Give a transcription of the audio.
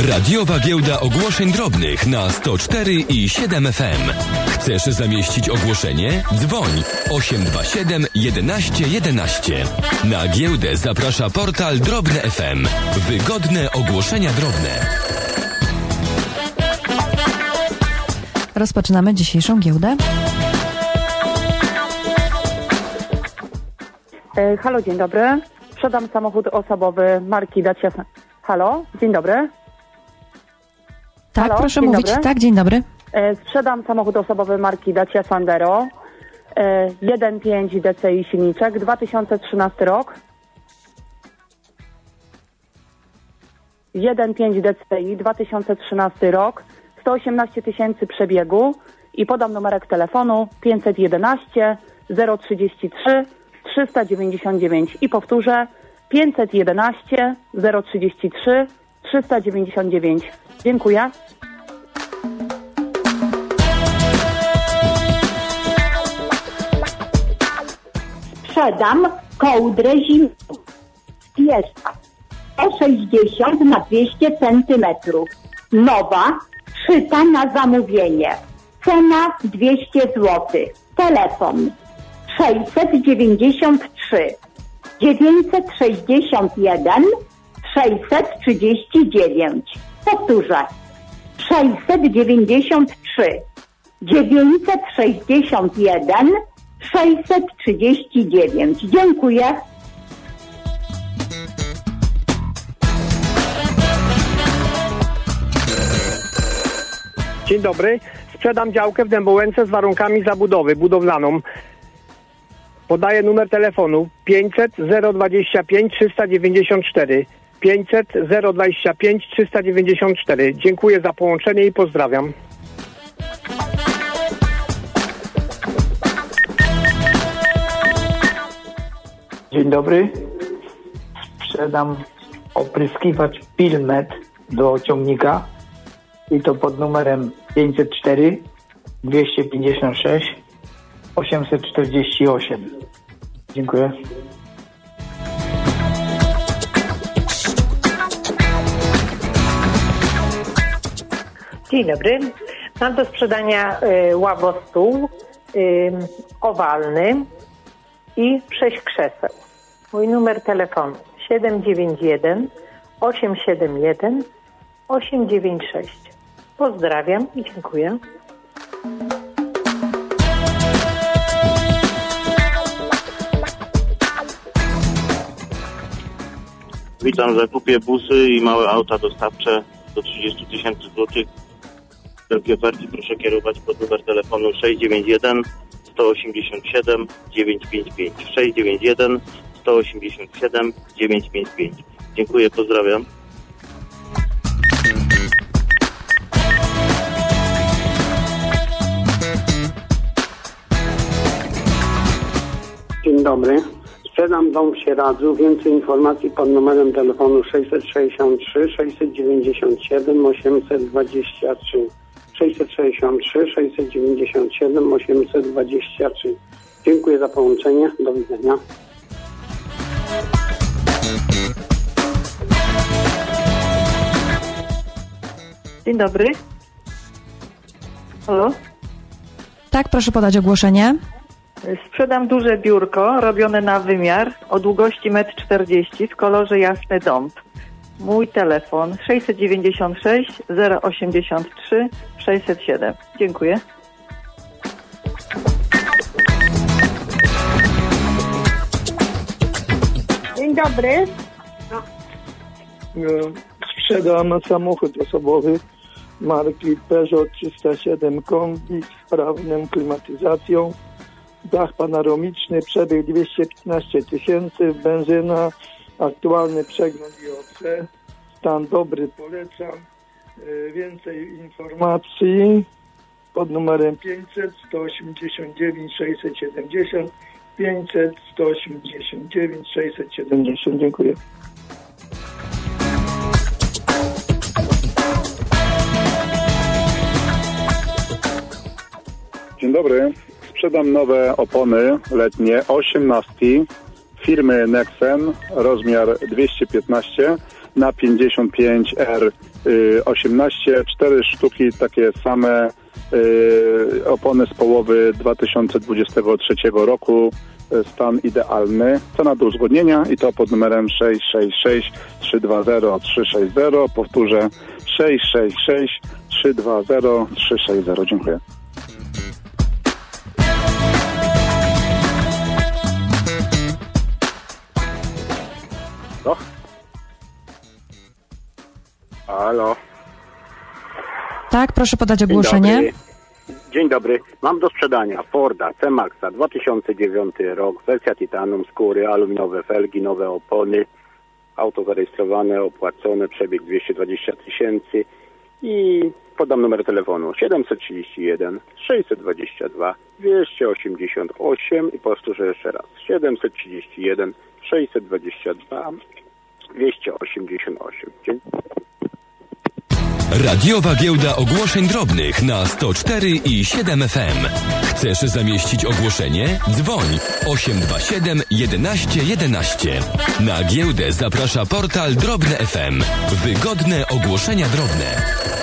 Radiowa Giełda Ogłoszeń Drobnych na 104 i 7 FM. Chcesz zamieścić ogłoszenie? Dzwoń 827 11 11. Na giełdę zaprasza portal Drobne FM. Wygodne ogłoszenia drobne. Rozpoczynamy dzisiejszą giełdę. Halo, dzień dobry. Sprzedam samochód osobowy marki Dacia. Halo, dzień dobry. Tak, halo, proszę dzień mówić. Dobry. Tak, dzień dobry. Sprzedam samochód osobowy marki Dacia Sandero. 1.5 DCI silniczek, 2013 rok. 1.5 DCI, 2013 rok. 118 tysięcy przebiegu i podam numerek telefonu 511 033 399 i powtórzę 511 033 399. Dziękuję. Sprzedam kołdrę zimną. Jest 160 na 200 centymetrów. Nowa, szyta na zamówienie. Cena 200 zł. Telefon 693 961 639. Powtórzę. 693 961 639. Dziękuję. Dzień dobry. Sprzedam działkę w Dębołęce z warunkami zabudowy budowlaną. Podaję numer telefonu 500 025 394. 500 025 394. Dziękuję za połączenie i pozdrawiam. Dzień dobry. Sprzedam opryskiwacz Pilmet do ciągnika i to pod numerem 504 256 848. Dziękuję. Dzień dobry. Mam do sprzedania ławostół owalny i 6 krzeseł. Mój numer telefonu 791 871 896. Pozdrawiam i dziękuję. Witam, zakupię busy i małe auta dostawcze do 30 tysięcy złotych. Wielkie oferty proszę kierować pod numer telefonu 691 187 955. 691 187 955. Dziękuję, pozdrawiam. Dzień dobry. Sprzedam dom w Sieradzu. Więcej informacji pod numerem telefonu 663 697 823. 663 697 823. Dziękuję za połączenie. Do widzenia. Dzień dobry. Halo? Tak, proszę podać ogłoszenie. Sprzedam duże biurko robione na wymiar o długości 1,40 m w kolorze jasny dąb. Mój telefon 696 083 607. Dziękuję. Dzień dobry. Sprzedam samochód osobowy marki Peugeot 307 Kombi z sprawną klimatyzacją. Dach panoramiczny, przebieg 215 tysięcy, benzyna, aktualny przegląd IOC, stan dobry, polecam. Więcej informacji pod numerem 500 189 670, 500 189 670. Dziękuję. Dzień dobry. Sprzedam nowe opony letnie 18 firmy Nexen, rozmiar 215 na 55R18. 4 sztuki takie same opony z połowy 2023 roku. Stan idealny. Cena do uzgodnienia i to pod numerem 666 320 360. Powtórzę 666 320 360. Dziękuję. Halo. Tak, proszę podać ogłoszenie. Dzień dobry. Mam do sprzedania Forda C-Maxa 2009 rok, wersja Titanium, skóry, aluminiowe felgi, nowe opony, auto zarejestrowane, opłacone, przebieg 220 000 i podam numer telefonu 731 622 288 i powtórzę jeszcze raz 731 622 288. Radiowa Giełda Ogłoszeń Drobnych na 104,7 FM. Chcesz zamieścić ogłoszenie? Dzwoń 827 11 11. Na giełdę zaprasza portal Drobne FM. Wygodne ogłoszenia drobne.